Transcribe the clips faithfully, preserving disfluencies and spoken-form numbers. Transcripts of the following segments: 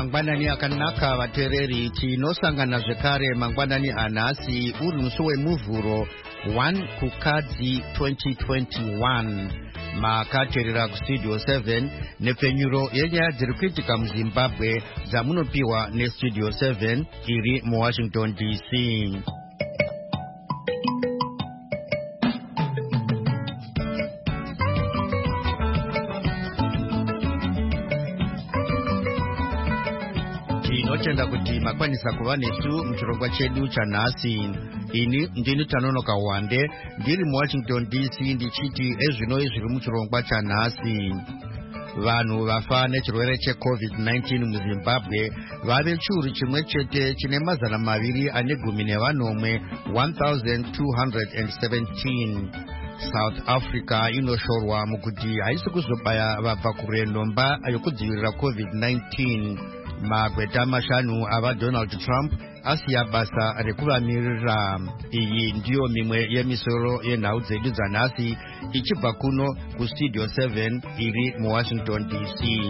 mangwanani akanaka vateereri, tinosangana zvekare mangwanani anhasi uri musi wemuvhuro one kukadzi twenty twenty-one. Makateerera kustudio seven nepfenyuro yenyaya dziri kuitika muzimbabwe dzamunopiwa nestudio seven iri muwashington D C. Tinotenda kuti makwanisa kuva nesu muchirongwa chedu chanhasi. Ini ndini Tanonoka Wande ndiri muwashington D C ndichiti ezvinoi zviri muchirongwa chanhasi. Vanhu vafa nechirwere checovid nineteen muzimbabwe vave chiuru chimwe chete chine mazana maviri ane gumi nevanomwe one thousand two hundred seventeen. South Africa inoshorwa mukuti haisi kuzobaya vabva kurendomba yokudzivirira covid nineteen. Magweta mashanu ava Donald Trump asiya basa rekuvamirira. Iyi ndiyo mimwe yemisoro yenhau dzedu dzanhasi ichibva kuno kustudio seven iri muwashington D C.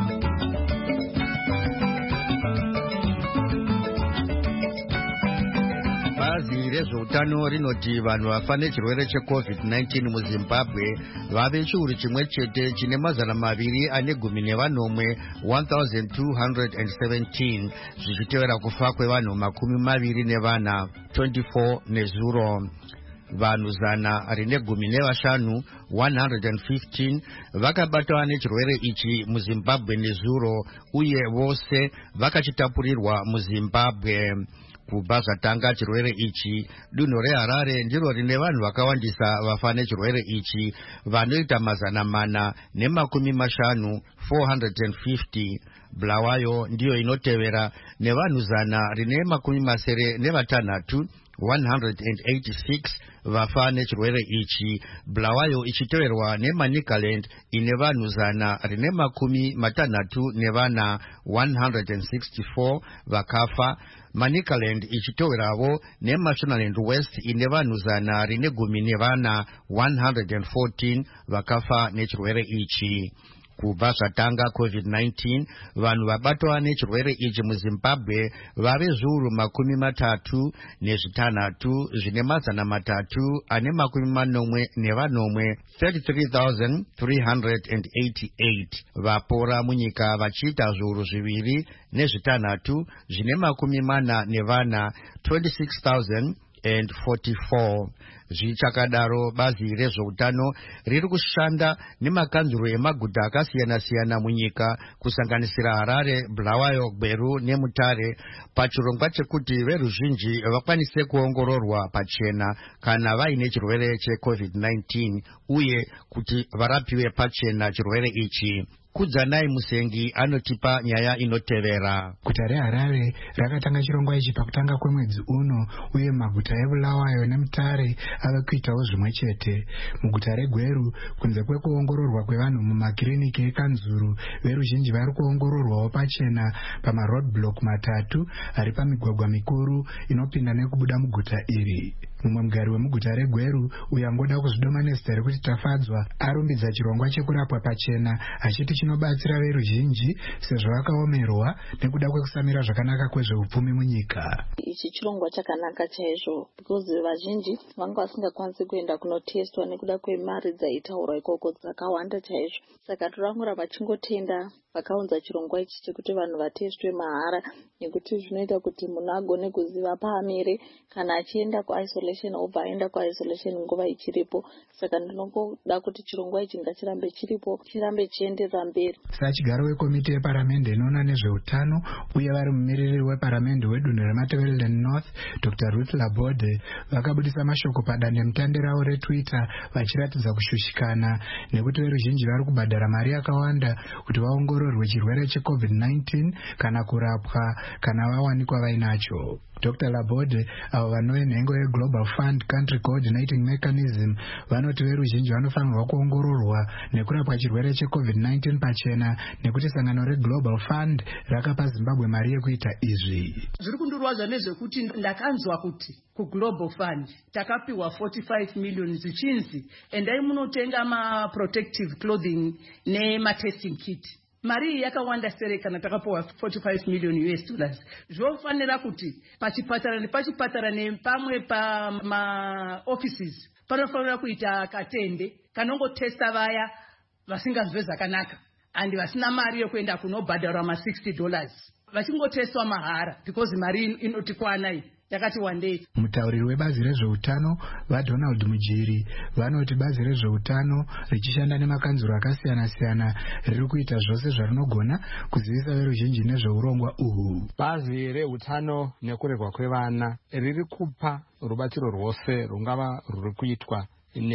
Bazi rezveutano rinoti vanhu vafa nechirwere checovid nineteen muzimbabwe vave chiuru chimwe chete chine mazana maviri ane gumi nevanomwe one thousand two hundred seventeen, zvichitevera kufa kwevanhu makumi maviri nevana twenty-four nezuro. Vanhu zana rine gumi nevashanu one hundred fifteen vakabatwa nechirwere ichi muzimbabwe nezuro, uye vose vakachitapurirwa muzimbabwe. Kubva zvatanga chirwere ichi, dunhu reHarare ndiro rine vanhu vakawandisa vafa nechirwere ichi, vanoita mazana mana nemakumi mashanu four hundred fifty. Bulawayo ndiyo inotevera nevanhu zana rine makumi masere nevatanhatu one hundred eighty-six vafa nechirwere ichi. Bulawayo ichiteverwa neManicaland ine vanhu zana rine makumi matanhatu nevana one hundred sixty-four vakafa. Manicaland ichitoveravo neMashonaland West ine vanhu zana rine gumi nevana one hundred fourteen vakafa nechirwere ichi. Kubva zvatanga covid nineteen, vanhu vabatwa nechirwere ichi muzimbabwe vave zviuru makumi matatu nezvitanhatu zvine mazana matatu ane makumi manomwe nevanomwe thirty-three thousand three hundred eighty-eight. Vapora munyika vachiita zviuru zviviri nezvitanhatu zvine makumi mana nevana twenty-six thousand forty-four. Zvichakadaro, bazi rezveutano riri kushanda nemakanzuro emaguta akasiyana-siyana munyika kusanganisira Harare, Bulawayo, Gweru neMutare pachirongwa chekuti veruzhinji vakwanise kuongororwa pachena kana vaine chirwere checovid nineteen uye kuti varapiwe pachena chirwere ichi. Kudzanai Musengi anotipa nyaya inotevera. Guta reHarare rakatanga chirongwa ichi pakutanga kwemwedzi uno, uye maguta eBulawayo neMutare ava kuitawo zvimwe chete. Muguta reGweru, kunze kwekuongororwa kwevanhu mumakiriniki ekanzuru, veruzhinji vari kuongororwawo pachena pamaroadblock matatu ari pamigwagwa mikuru inopinda nekubuda muguta iri. Mumwe mugari wemuguta reGweru uyo angoda kuzvidoma nezita rekuti Tafadzwa arumbidza chirongwa chekurapwa pachena, achiti chinobatsira veruzhinji sezvo vakaomerwa nekuda kwekusamira zvakanaka kwezveupfumi munyika. Ichi chirongwa chakanaka chaizvo because vazhinji vanga vasingakwanisi kuenda kunotestwa nekuda kwemari dzaitaurwa ikoko dzakawanda chaizvo. Saka torangura vachingotenda vakaunza chirongwa ichi chekuti vanhu vatestwe mahara, nekuti zvinoita kuti munhu agone kuziva paamire kana achienda kuisolation obva aenda kuisolation nguva ichiripo. Saka ndinoda kuti chirongwa ichi ngachirambe chiripo, chirambe chienderera mberi. Sachigaro wekomiti yeparamende inoona nezveutano uye vari mumiriri weparamende wedunhu reMatabeleland North, Doctor Ruth Labode, vakabudisa mashoko padandemutande ravo reTwitter vachiratidza kushushikana nekuti veruzhinji vari kubhadhara mari yakawanda kuti vaongororwe chirwere checovid nineteen kana kurapwa kana vawanikwa vainacho. Doctor Labode, avo vanove nhengo yeGlobal Fund Country Coordinating Mechanism, vanoti veruzhinji vanofanirwa kuongororwa nekurapwa chirwere checovid nineteen pachena nekuti sangano reGlobal Fund rakapa Zimbabwe mari yekuita izvi. Zviri kundurwadza nezvekuti ndakanzwa kuti kuGlobal Fund takapiwa forty-five million zvichinzi endai munotenga ma protective clothing nema testing kit. mari iyi yakawanda sere kana takapiwa forty-five million U S dollars. Zvofanira kuti pachipatara nepachipatara nepamwe pama offices panofanira kuita katende kanongotesta vaya vasingazwe zvakanaka and vasina mari yokuenda kunobhadharwa ma sixty dollars. Vachingotestwa mahara because mari inotikwana iyi yakati wandei. Mutauriri webazi rezveutano vaDonald Mujiri vanoti bazi rezveutano richishanda nemakanzuro akasiyana siyana riri kuita zvose zvarinogona kuzivisa veruzhinji nezveurongwa uhu. Bazi reutano nekurerwa kwevana riri kupa rubatsiro rwose rungava ruri kuitwa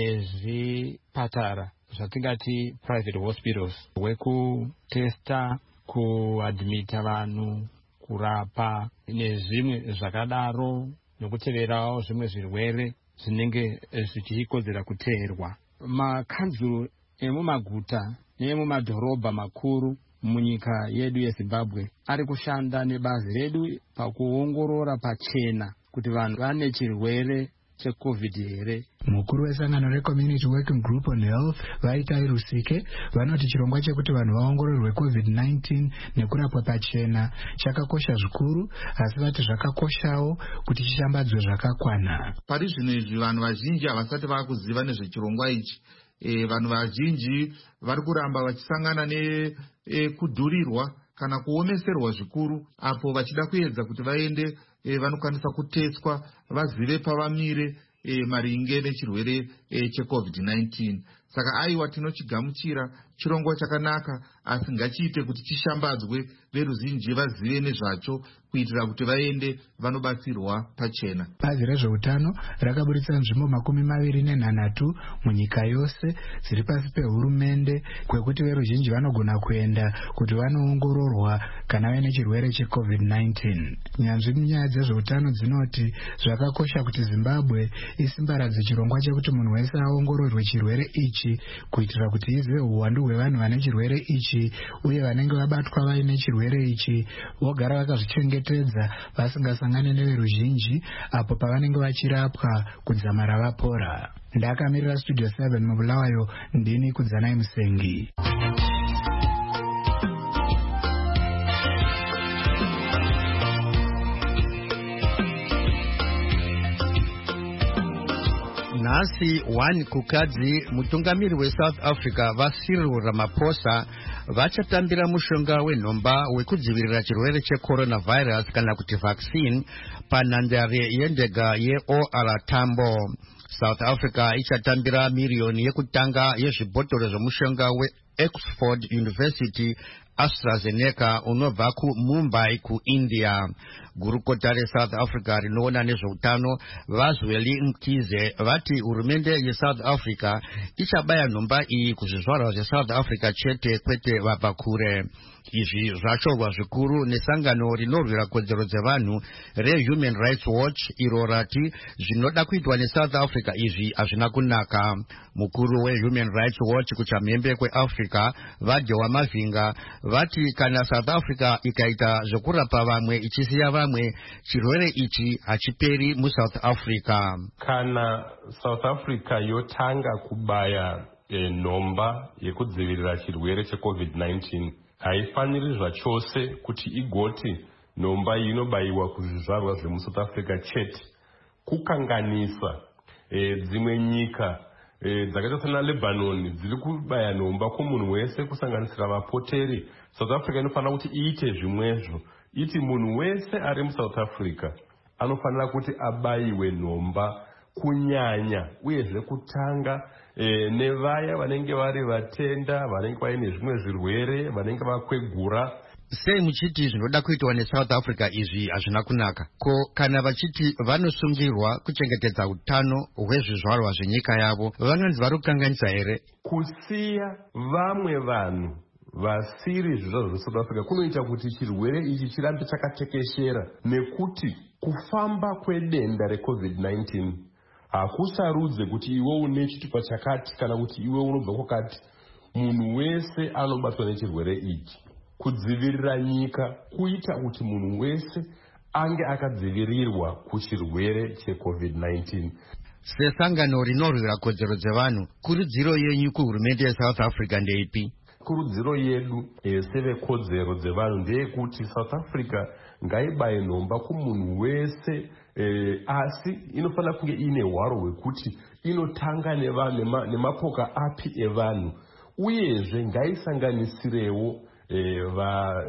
nezvipatara zvatingati private hospitals, wekutesta, kuadmita vanhu, kurapa nezvimwe zvakadaro, nokuteverawo zvimwe zvirwere zvinenge zvichikodzera kuteerwa. Makanzuro emumaguta neemumadhorobha makuru munyika yedu yeZimbabwe ari kushanda nebazi redu pakuongorora pachena kuti vanhu vane chirwere checovid here. Mukuru wesangano recommunity working group on health Vaitai Rusike vanoti chirongwa chekuti vanhu vaongororwe covid nineteen nekurapwa pachena chakakosha zvikuru, asi vati zvakakoshawo kuti chishambadzwe zvakakwana. Pari zvino izvi vanhu vazhinji havasati vakuziva nezvechirongwa ichi. E, vanhu vazhinji vari kuramba vachisangana nekudhurirwa e, kana kuomeserwa zvikuru apo vachida kuedza kuti vaende e, vanokwanisa kuteswa vazive pavamire e, maringe nechirwere e, checovid nineteen. Saka aiwa tinochigamuchira chirongwa chakanaka, asi ngachiite kuti chishambadzwe veruzhinji vazive nezvacho kuitira kuti vaende vanobatsirwa pachena. Bazi rezveutano rakaburitsa nzvimbo makumi maviri nenhanhatu munyika yose dziri pasi pehurumende kwekuti veruzhinji vanogona kuenda kuti vanoongororwa kana vaine chirwere checovid nineteen. Nyanzvi munyaya dzezveutano dzinoti zvakakosha kuti Zimbabwe isimbaradze chirongwa chekuti munhu wese aongororwe chirwere ichi kuitira kuti izive uwandu hwevanhu vane chirwere ichi uye vanenge vabatwa vaine chirwere ichi vogara vakazvichengetedza vasingasangane neveruzhinji apo pavanenge vachirapwa kudzamara vapora. Ndakamirira studio seven mubulawayo, ndini Kudzanai Musengi. Nasi Wani Kukadzi, mutungamiri weSouth Africa vaCyril Ramaphosa vachatambira mushonga wenhomba wekudzivirira chirwere checoronavirus kana kuti vaccine panhandare yendega yeO R Tambo. South Africa ichatambira miriyoni yekutanga yezvibhotoro zvomushonga weOxford University AstraZeneca unobva kuMumbai kuIndia. Gurukota reSouth Africa rinoona nezveutano vaZweli Mkhize vati hurumende yeSouth Africa ichabaya nhomba iyi kuzvizvarwa zveSouth Africa chete kwete vabva kure. Izvi zvashorwa zvikuru nesangano rinorwira kodzero dzevanhu reHuman Rights Watch iro rati zvinoda kuitwa neSouth Africa izvi hazvina kunaka. Mukuru weHuman Rights Watch kuchamhembe kweAfrica vaDewa Mavinga vati kana South Africa ikaita zvekurapa vamwe ichisiya vamwe, chirwere ichi hachiperi muSouth Africa. Kana South Africa yotanga kubaya e, nhomba yekudzivirira chirwere checovid nineteen, haifaniri zvachose kuti igoti nhomba inobayiwa kuzvizvarwa zvemuSouth Africa chete, kukanganisa e, dzimwe nyika e, dzakaita sana Lebanon dziri kubaya nhomba kumunhu wese kusanganisira vapoteri. South Africa inofanira kuti iite zvimwezvo, iti munhu wese ari muSouth Africa anofanira kuti abayiwe nhomba, kunyanya uyezve kutanga e, nevaya vanenge vari vatenda, vanenge vaine zvimwe zvirwere, vanenge vakwegura. Sei muchiti zvinoda kuitwa neSouth Africa izvi hazvina kunaka? Ko kana vachiti vanosungirwa kuchengetedza utano hwezvizvarwa zvenyika yavo, vanganzi vari kukanganisa here? Kusiya vamwe vanhu vasiri zvizvarwa zveSouth Africa kunoita kuti chirwere ichi chirambe chakatekeshera, nekuti kufamba kwedenda recovid nineteen hakusarudze kuti iwe une chitupa chakati kana kuti iwe unobva kwakati. Munhu wese anobatwa nechirwere ichi. Kudzivirira nyika kuita kuti munhu wese ange akadzivirirwa kuchirwere checovid nineteen. Sesangano rinorwira kodzero dzevanhu, kurudziro yenyu kuhurumende yeSouth Africa ndeipi? kurudziro yedu e, sevekodzero dzevanhu ndeyekuti South Africa ngaibaye nhomba kumunhu wese, e, asi inofanira kunge ine hwaro hwekuti inotanga nemapoka api evanhu, uyezve ngaisanganisirewo e, va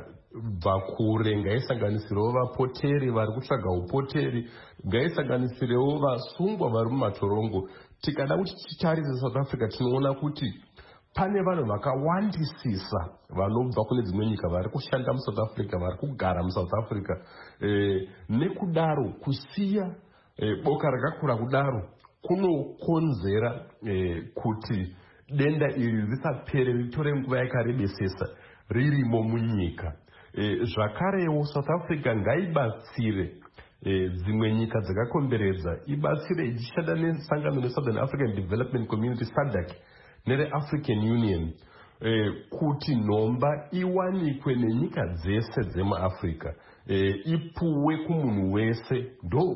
vakure, ngaisanganisirewo vapoteri vari kutsvaga upoteri, ngaisanganisirewo vasungwa vari mumatorongo. Tikada kuti titarise South Africa tinoona kuti pane vanhu vakawandisisa vanobva kune dzimwe nyika vari kushanda muSouth Africa, vari kugara muSouth Africa. E, nekudaro kusiya e, boka rakakura kudaro kunokonzera e, kuti denda iri risapere ritore nguva yakarebesesa ririmo munyika. E, zvakarewo South Africa ngaibatsire e, dzimwe nyika dzakakomberedza, ibatsire ichishanda nesangano reSouthern African Development Community SADC nere-African Union e, kuti nhomba iwanikwe nenyika dzese dzemuAfrica, e, ipuwe kumunhu wese.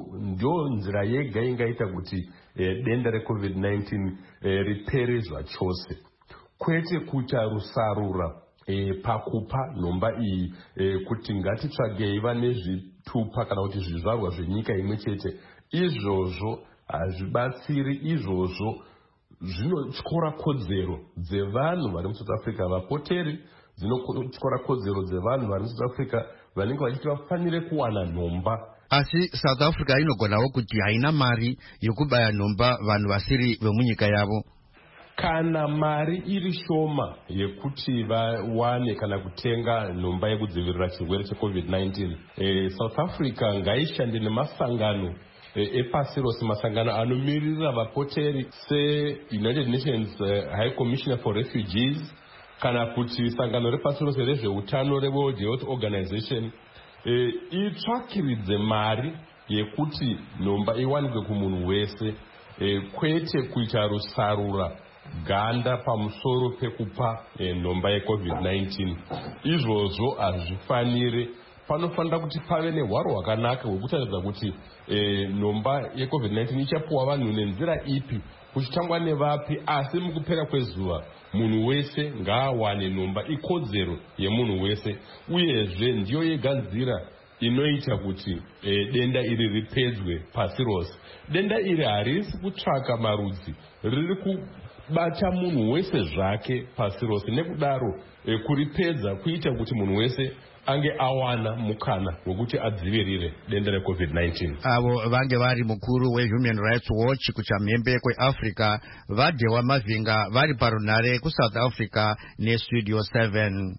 Ndo nzira yega ingaita kuti e, denda reCovid nineteen e, ripere zvachose, kwete kuita rusarura E, pakupa nhomba iyi e, kuti ngatitsvagei vane zvitupa kana kuti zvizvarwa zvenyika imwe chete. Izvozvo hazvibatsiri, izvozvo zvinotyora kodzero dzevanhu vari muSouth Africa. Vapoteri dzinotyora kodzero dzevanhu vari muSouth Africa vanenge vachiti vafanire kuwana nhomba. Asi South Africa inogonawo kuti haina mari yokubaya nhomba vanhu vasiri vemunyika yavo. Kana mari iri shoma yekuti vawane kana kutenga nhomba yekudzivirira chirwere cheCovid nineteen, e, South Africa ngaishande nemasangano e, epasi rose, masangano anomirira vapoteri se-United Nations uh, High Commissioner for Refugees, kana kuti sangano repasi rose rezveutano reWorld Health Organization, e, itsvakiridze mari yekuti nhomba iwanikwe kumunhu wese, e, kwete kuita rusarura ganda pamusoro pekupa e, nhomba yeCovid nineteen. Izvozvo hazvifanire. Panofanira kuti pave nehwaro hwakanaka hwekutaridza kuti e, nhomba yeCovid nineteen ichapuwa vanhu nenzira ipi, kuchitangwa nevapi, asi mukupera kwezuva munhu wese ngaawane nhomba. Ikodzero yemunhu wese, uyezve ndiyo yega nzira inoita kuti e, denda iri ripedzwe pasi rose. Denda iri harisi kutsvaka marudzi, riri kubata munhu wese zvake pasi rose. Nekudaro e, kuripedza kuita kuti munhu wese ange awana mukana wekuti adzivirire denda reCovid nineteen. Avo vange vari mukuru weHuman Rights Watch kuchamhembe kweAfrica, Vadhewa Mavinga, vari parunare kuSouth Africa neStudio seven.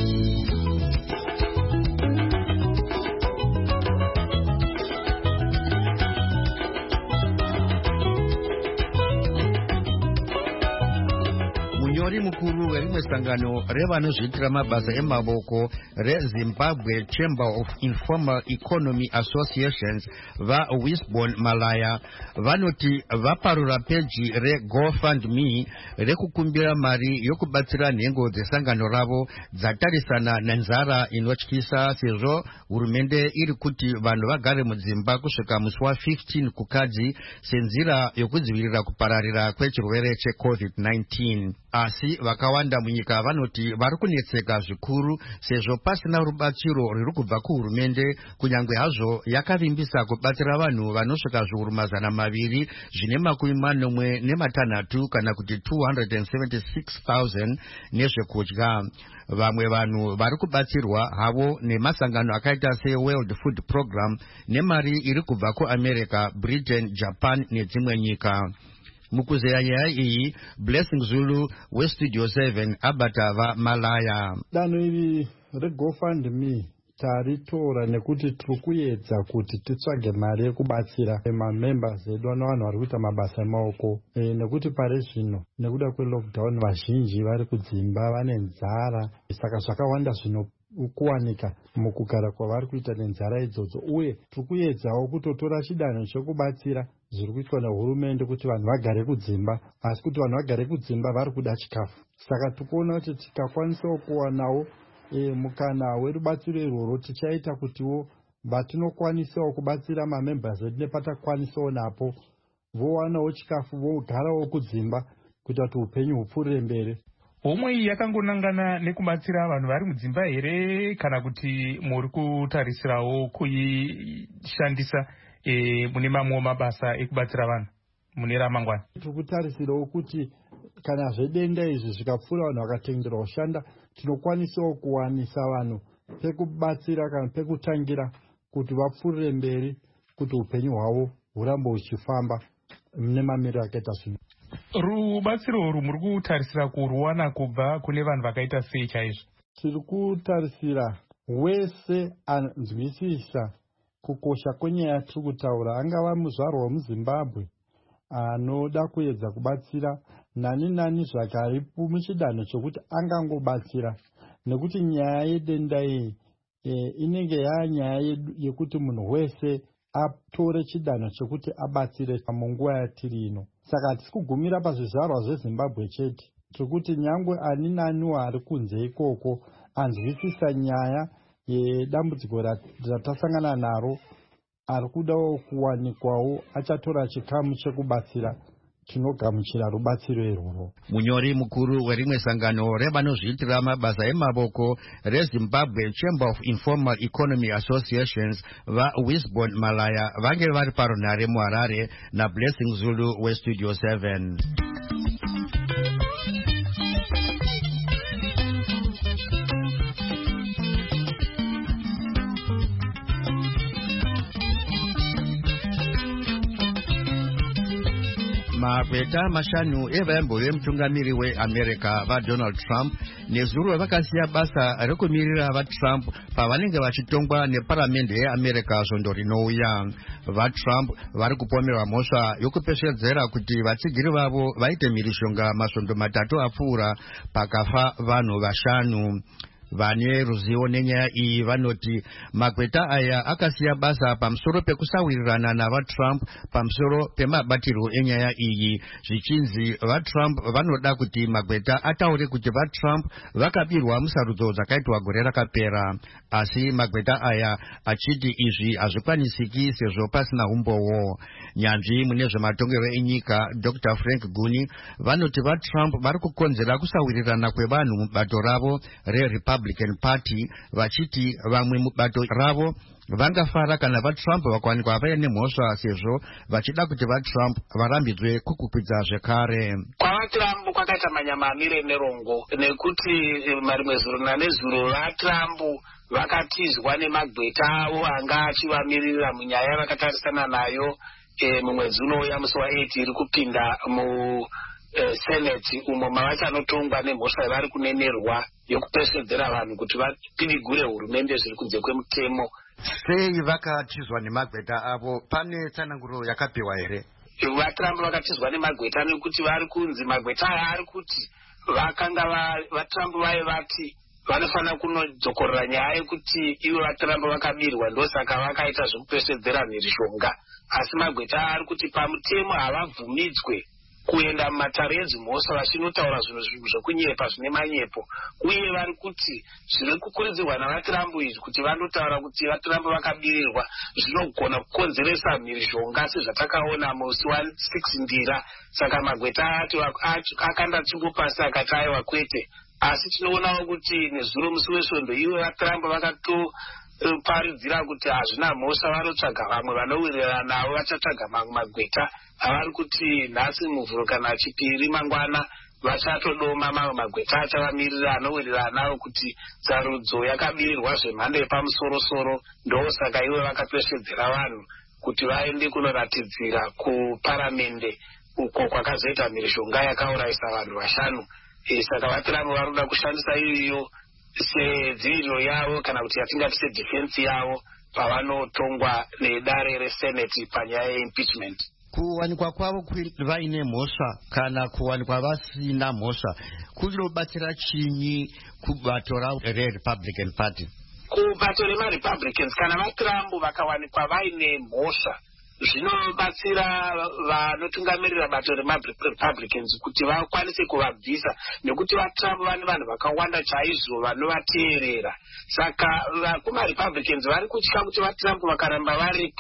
Munyori mukuru werimwe sangano revanozviitira mabasa emavoko reZimbabwe Chamber of Informal Economy Associations vaWisborn Malaya vanoti vaparura peji reGoFundMe rekukumbira mari yokubatsira nhengo dzesangano ravo dzatarisana nenzara inotyisa, sezvo hurumende iri kuti vanhu vagare mudzimba kusvika musi wa15 kukadzi senzira yokudzivirira kupararira kwechirwere cheCovid nineteen. Asi vakawanda munyika vanoti vari kunetseka zvikuru sezvo pasina rubatsiro riri kubva kuhurumende, kunyange hazvo yakavimbisa kubatsira vanhu vanosvika zviuru mazana maviri zvine makumi manomwe nematanhatu kana kuti two hundred seventy-six thousand nezvekudya. Vamwe vanhu vari kubatsirwa havo nemasangano akaita seWorld Food Program nemari iri kubva kuAmerica, Britain, Japan nedzimwe nyika. Mukuzeya nyaya iyi, Blessing Zulu weStudio seven abatava Malaya. Danho iri reGoFundMe taritora nekuti tiri kuedza kuti titsvage mari yekubatsira mamembers edu nevanhu vari kuita mabasa emaoko, e, nekuti pari zvino nekuda kwelockdown vazhinji vari kudzimba vane nzara, saka zvakawanda zvino kuwanika mukugara kwavari kuita nenzara idzodzo, uye tiri kuedzawo kutotora chidanho chekubatsira zviri kuitwa nehurumende kuti vanhu vagare kudzimba, asi kuti vanhu vagare kudzimba vari kuda chikafu. Saka tikuona kuti tikakwanisawo kuwanawo e, mukana werubatsiro irworwo tichaita kutiwo vatinokwanisawo kubatsira mamembers edu nepatakwanisawo napo vowanawo chikafu, vogarawo kudzimba kuita kuti upenyu hupfuurire mberi. homwe iyi yakangonangana nekubatsira vanhu vari mudzimba here kana kuti muri kutarisirawo kuishandisa e, mune mamwewo mabasa ekubatsira vanhu mune ramangwana? Tiri kutarisirawo kuti kana zvedenda izvi zvikapfuura vanhu vakatendera kushanda, tinokwanisawo kuwanisa vanhu pekubatsira kana pekutangira kuti vapfuurire mberi, kuti upenyu hwavo hurambe huchifamba nemamiriro akaita zvino. Rubatsiro urwu muri kutarisira kuruwana kubva kune vanhu vakaita sei chaizvo? Tiri kutarisira wese anzwisisa kukosha kwenyaya yatiri kutaura, angava muzvarwa wemuZimbabwe anoda kuedza kubatsira, nani nani zvakare muchidanho chokuti angangobatsira, nekuti nyaya yedenda iyi e, inenge yanyaya yekuti munhu wese atore chidanho chokuti abatsire munguva yatiri ino. Saka hatisi kugumira pazvizvarwa zveZimbabwe chete, tiri kuti nyangwe ani naniwo ari kunze ikoko anzwisisa nyaya yedambudziko ratasangana naro, ari kudawo kuwanikwawo, achatora chikamu chekubatsira. Tinogamuchira rubatsiro irworwo. Munyori mukuru werimwe sangano revanozviitira mabasa emaboko reZimbabwe Chamber of Informal Economy Associations vaWisborn Malaya vange vari parunhare muHarare naBlessing Zulu weStudio seven. Magweta mashanu evembo vemutungamiri weAmerica vaDonald Trump nezuro vakasiya basa rekumirira vaTrump pavanenge vachitongwa neparamende yeAmerica svondo rinouya. VaTrump vari kupomerwa mhosva yokupeshedzera kuti vatsigiri vavo vaite mhirishonga masvondo matatu apfuura pakafa vanhu vashanu. Vane ruzivo nenyaya iyi vanoti magweta aya akasiya basa pamusoro pekusawirirana navaTrump pamusoro pemabatiro enyaya iyi, zvichinzi vaTrump vanoda kuti magweta ataure kuti vaTrump vakabirwa musarudzo dzakaitwa gore rakapera, asi magweta aya achiti izvi hazvikwanisiki sezvo pasina umbowo. Nyanzvi mune zvematongero enyika Doctor Frank Guni vanoti vaTrump vari kukonzera kusawirirana kwevanhu mubato ravo reRepublican Party, vachiti vamwe mubato ravo vangafara kana vaTrump vakawanikwa vaine mhosva sezvo vachida kuti vaTrump varambidzwe kukukwidza zvekare. KwavaTrump kwakaita manyamamire nerongo, nekuti marimwe zuro nanezuro vaTrump vakatizwa nemagweta avo anga achivamirira munyaya vakatarisana nayo e, mumwedzi unouya musi wa8 iri kupinda mu Uh, Senate umo mavachanotongwa nemhosva yavari kunenerwa yokupesedzera vanhu kuti vapinigure hurumende zviri kunze kwemutemo. Sei vakatizwa nemagweta avo? Pane tsananguro yakapiwa here? VaTrump vakatizwa nemagweta nekuti vari kunzi magweta aya ari kuti vakanga vaTrump vai vati vanofanira kunodzokorera nyaya yekuti ivo vaTrump vakabirwa, ndosaka vakaita zvokupesedzera mhirishonga. Asi magweta ari kuti pamutemo havabvumidzwe kuenda mumatare edzimhosva vachinotaura zvinhu zvokunyepa zvine manyepo, uye vari kuti zviri kukurudzirwa navaTrump izvi kuti vandotaura kuti vaTrump vakabirirwa zvinogona kukonzeresa mhirishonga sezvatakaona musi wa6 ndira. Saka magweta ati akanda tsvimbo pasi akati aiwa kwete, asi tinoonawo kuti nezuro musi wesvondo ivo vaTrump vakato paridzira kuti hazvina mhosva, vanotsvaga vamwe vanowirirana navo, vachatsvaga mamwe magweta avari kuti nhasi muvhuro kana chipiri mangwana vachatodoma mamwe magweta achavamirira anowirirana navo kuti sarudzo yakabirirwa zvemhando yepamusorosoro. Ndosaka ivo vakapesvedzera vanhu kuti vaende kunoratidzira kuparamende uko kwakazoita mhirishonga yakaurayisa vanhu vashanu. E, saka vaTrump varoda kushandisa iyoyo sedziviriro yavo kana kuti yatingati sedefensi yavo pavanotongwa nedare reSenate panyaya yeimpeachment. Kuwanikwa kwavo vaine mhosva kana kuwanikwa vasina mhosva kunobatsira chinyi kubato reRepublican Party? Kubato remaRepublicans kana vaTrump vakawanikwa vaine mhosva zvinobatsira vanotungamirira bato reRepublicans kuti vakwanise kuvabvisa, nekuti vaTrump vane vanhu vakawanda chaizvo vanovateerera. Saka kumaRepublicans vari kutya kuti vaTrump vakaramba varipo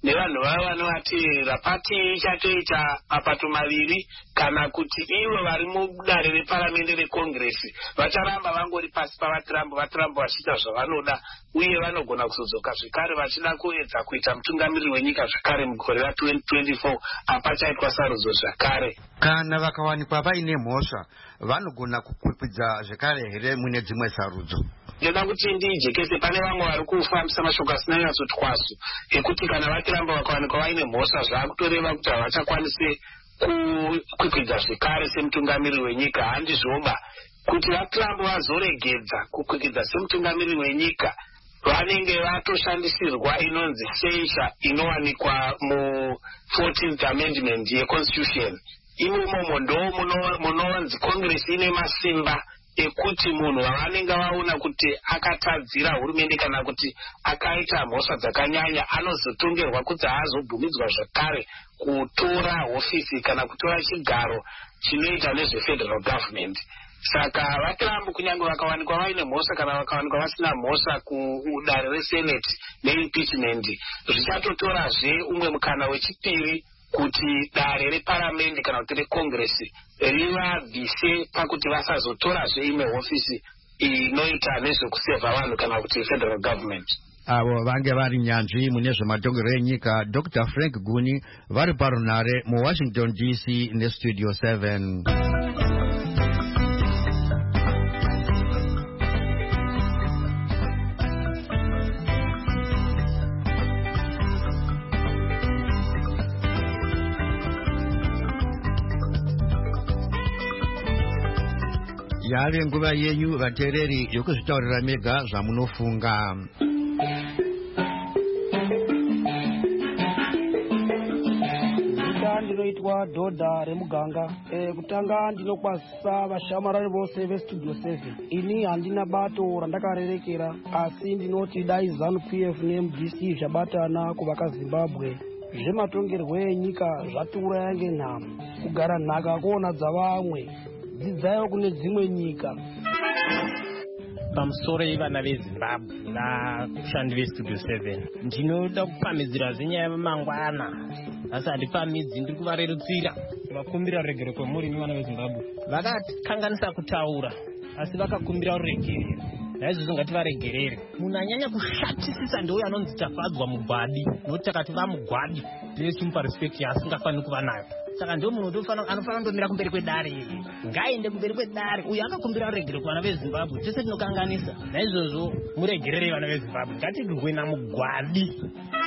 nevanhu vavo vanovateerera pati ichatoita mapato maviri kana kuti ivo vari mudare reparamende rekongiresi vacharamba vangori pasi pavatrump vatrump vachiita zvavanoda uye vanogona kuzodzoka zvekare vachida kuedza kuita mutungamiriri wenyika zvakare mugore ra-twenty twenty-four apachaitwa sarudzo zvakare. Kana vakawanikwa vaine mhosva vanogona kukwikwidza zvekare here mune dzimwe sarudzo? Ndoda kuti ndijekese pane vamwe vari kufambisa mashoko asina nyatso twaso ekuti kana vatiramba vakawanikwa vaine mhosva zvaakutoreva kuti havachakwanise kukwikwidza zvekare semutungamiriri wenyika. Handizvoba kuti vatiramba vazoregedza kukwikwidza semutungamiriri wenyika vanenge vatoshandisirwa inonzi seisha inowanikwa mu-fourteenth amendment yeconstitution. Imomo ndo munonzi kongresi ine masimba ekuti munhu vavanenge vaona kuti akatadzira hurumende kana kuti akaita mhosva dzakanyanya anozotongerwa kuti haazobvumidzwa zvakare kutora hofisi kana kutora chigaro chinoita nezvefederal government. Saka vakirambu kunyange vakawanikwa vaine mhosva kana vakawanikwa vasina mhosva kudare resenate neimpeachment zvichatotorazve umwe mukana wechipiri kuti dare reparamende kana kuti rekongresi rivabvise pakuti vasazotorazve imwe hofisi inoita nezvekusevha vanhu kana kuti federal government. Avo vange vari nyanzvi mune zvematongero enyika Doctor Frank Guni vari parunare muWashington D C nestudio seven. Yave nguva yenyu vateereri yokuzvitaurira mega zvamunofunga. Ndinoitwa dhodha remuganga. E, kutanga ndinokwasa vashamarari vose vestudio seven. Ini handina bato randakarerekera asi ndinoti dai ZANU-P F neM D C zvabatana kuvaka Zimbabwe. Zvematongerwo enyika zvatiuraya ngenhamo. Kugara nhaka kuona dzavamwe. Dzidzaiwo kune dzimwe nyika. Pamusoro ivana veZimbabwe navashandi vestudio seven ndinoda kupamhidzira zvenyaya yemangwana asi handipamhidzi ndiri kuvarerutsira. Vakumbira ruregero kwemuri nevana veZimbabwe vakakanganisa kutaura asi vakakumbira ruregerero. Naizvozvo ngativaregerere. Munhu anyanya kushatisisa ndouyo anonzi tafadzwa mugwadi nokuti takati vamugwadi ndeyesimupa respect yasingafaniri kuva nayo. Saka ndio munhu anofanira kundomira kumberi kwedare. Ngaende kumberi kwedare. Uyo akakumbira ruregero kuvana veZimbabwe tese tinokanganisa. Naizvozvo muregerere vana veZimbabwe ngatirwe namugwadi.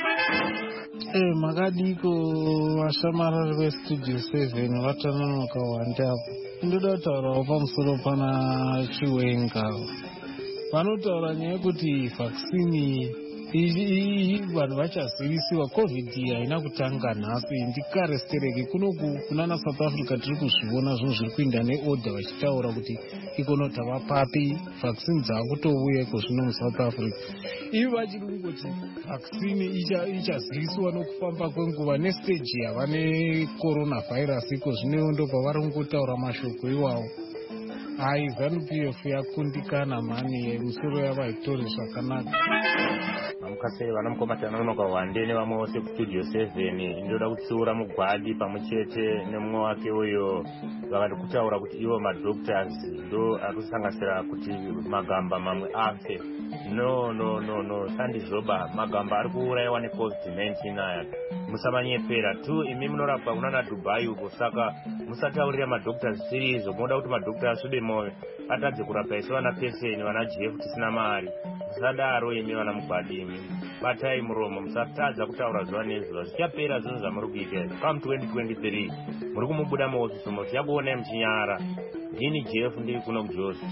Eh, makadiko vashamarari vestudio seven vatanonoka wandapo. Ndoda kutaurawo pamusoro pana Chiwenga. Vanotaura nyaya yekuti vaccine iyi vanhu vachazivisiwa covid haina kutanga nhasi ndikare stereki kunoku kunana South Africa tiri kuzviona zvinhu zviri kuinda neorder vachitaura kuti ikonotava papi vaccine dzaakutouya iko zvino muSouth Africa. Ivi vachiri kungoti vaccine ichazivisiwa nokufamba kwenguva nestage yava necoronavirus iko zvino ndo pavari kungotaura mashoko iwawo. Hai ZANU-P F yakundikana mhani musoro yavaitori zvakanaka. Namukase vanamukomata vanonoka wande nevamwe vose kustudio seven ndoda kutsiura mugwadi pamwe chete nemumwe wake uyo vakati kutaura kuti ivo madoctors ndo akusanganisira kuti magamba mamwe afe. No no no no sandizvoba magamba ari kuurayiwa necovid nineteen aya. Musamanyepera tu imi munorapwa kunana Dubai uko saka musataurira madoctors sirizo munoda kuti madoctors asvide moyo atadze kurapa isu vana peseni vana Jeff tisina mari. Musadaro imi vana mugwadi imi batai muromo musatadza kutaura zuva nezuva zvichapera zvinhu zvamuri kuita. Come twenty twenty-three muri kumubuda muofisi umo tichakuonai muchinyara. Ndini Jeff ndiri kuno kuJozi.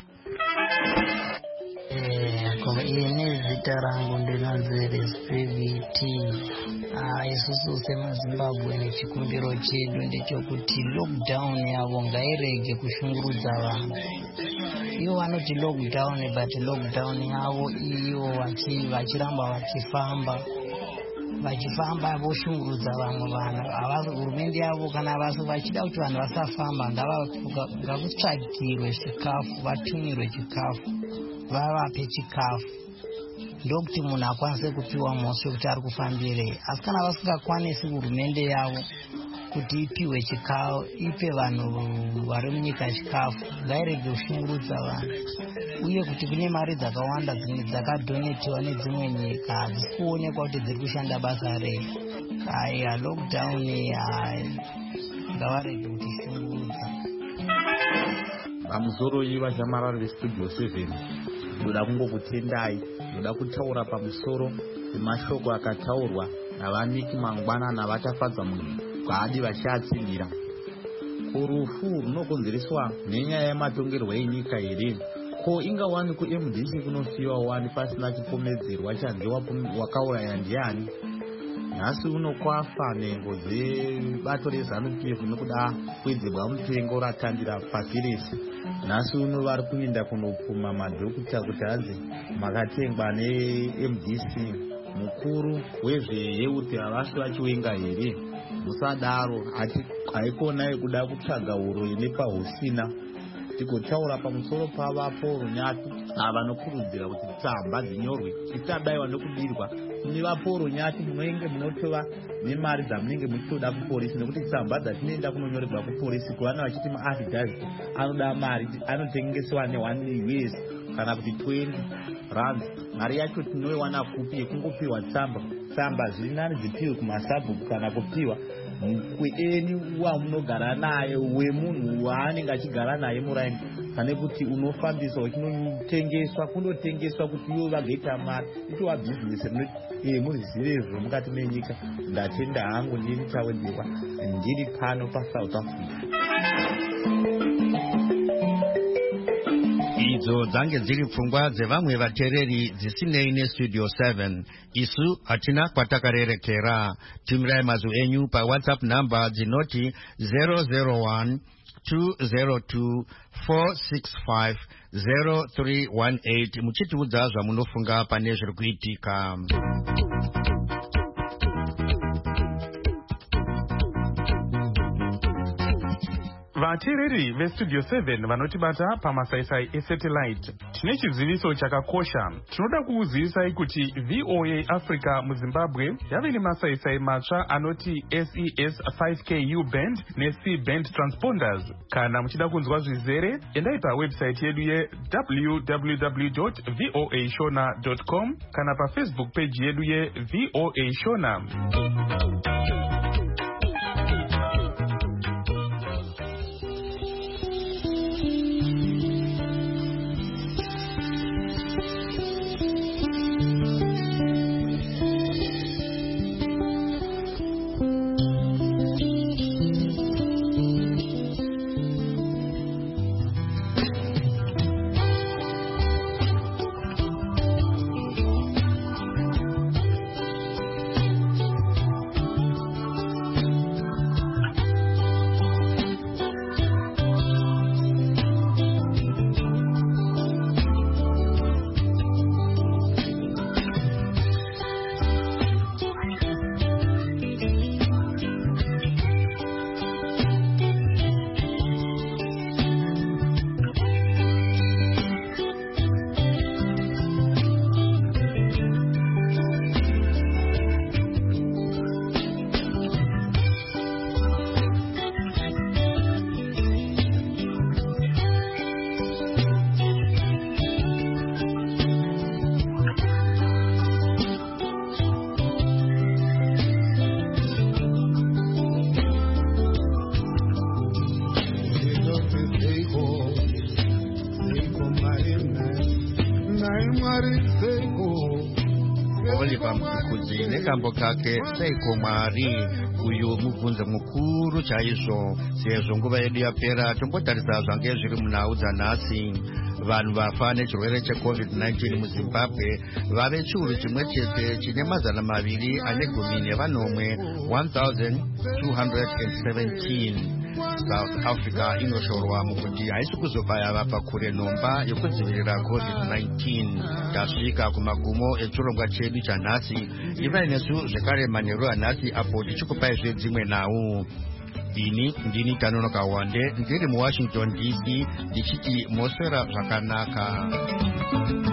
Ine zita rangu ndinonzi Respivity. Isusu semaZimbabwe nechikumbiro chedu ndechokuti lockdown yavo ngairege kushungurudza vanhu. Ivo vanoti lockdown but lockdown yavo iyo vachiramba vachifamba vachifamba voshungurudza vamwe vanhu. Hurumende yavo kana vaso vachida kuti vanhu vasafamba ngakutsvagirwe chikafu, vatumirwe chikafu, vavape chikafu. ndokuti munhu akwanise kupiwa mhosva kuti ari kufambire. Asi kana vasingakwanisi hurumende yavo kuti ipiwe chikafu, ipe vanhu vari munyika chikafu, ngairege kushungurudza vanhu, uye kuti kune mari dzakawanda dzimwe dzakadonetiwa nedzimwe nyika hadzisi kuonekwa kuti dziri kushanda basa rei. Aya lockdown ngavarege kutishungurudza. Pamusoro ivashamarari vestudio seven, ndoda kungokutendai, ndoda kutaura pamusoro pemashoko akataurwa navaniki mangwanana vachafadza munhu gwadi vachiatsinhira. Urufu runokonzereswa nenyaya yematongerwo enyika here? Ko ingawani ku-M D C kunosiyiwa wani pasina chipomedzerwa chanzi wakauraya ndiani? Nhasi uno kwafa nhengo dzebato reZANU-P F nekuda kwedzebwa mupengo ratandira pasi rese. Nhasi uno vari kuinda kunopfuma madhokuta kuti hanzi makatengwa ne-M D C. Mukuru wezveyeuti havasi vachiwenga here? Musadaro, haikona yekuda kutsvaga uroi nepahusina. Tikotaura pamusoro pavapo runyati vanokurudzira kuti tsamba dzinyorwe dzisadaiwa nokudirwa. Mune vapo runyati munenge munotova nemari dzamunenge muchitoda kupolisi, nekuti tsamba dzatinoenda kunonyorerwa kupolisi kuvana vachiti maaffidavit anoda mari, anotengesewa ne1 U S kana kuti twenty rand. Mari yacho tinoiwana kupi yekungopiwa tsamba? Tsamba zviri nani dzipiwe kumasabhuku kana kupiwa kweeni wamunogara naye, wemunhu waanenge achigara naye muraini, pane kuti unofambiswa uchinotengeswa, kunotengeswa kuti ivo vagoita mari. Itowa bhizinesi rinoti muzive izvo mukati menyika. Ndatenda hangu ndiri Tawedzerwa, ndiri pano paSouth Africa. Idzo dzange dziri pfungwa dzevamwe vatereri dzisinei nestudio seven. Isu hatina kwatakarerekera. Tumirai mazwi enyu pa WhatsApp number dzinoti zero zero one two zero two four six five zero three one eight muchitiudza zvamunofunga pane zviri kuitika. Vateereri vestudio seven vanotibata pamasaisai esatellite, tine chiziviso chakakosha. Tinoda kuuzivisai kuti V O A Africa muZimbabwe yave nemasaisai matsva anoti S E S five K U band ne-C band transponders. Kana muchida kunzwa zvizere, endai pawebsite yedu ye w w w dot voa shona dot com kana pafacebook page yedu ye V O A Shona. Oliver Mtukudzi nekambo kake Seiko Mwari, uyu mubvunzo mukuru chaizvo. Sezvo nguva yedu yapera, tombotarisa zvange zviri munhau dzanhasi. Vanhu vafa nechirwere checovid nineteen muZimbabwe vave chiuru chimwe chete chine mazana maviri ane gumi nevanomwe one thousand two hundred seventeen. South Africa inoshorwa mukuti haisi kuzobaya vabva kure nhomba yekudzivirira covid nineteen. Tasvika kumagumo echirongwa chedu chanhasi. Ivai nesu zvekare manheru anhasi apo tichikupai zvedzimwe nhau. Ini ndini Tanonoka Wande ndiri muWashington D C ndichiti moswera zvakanaka.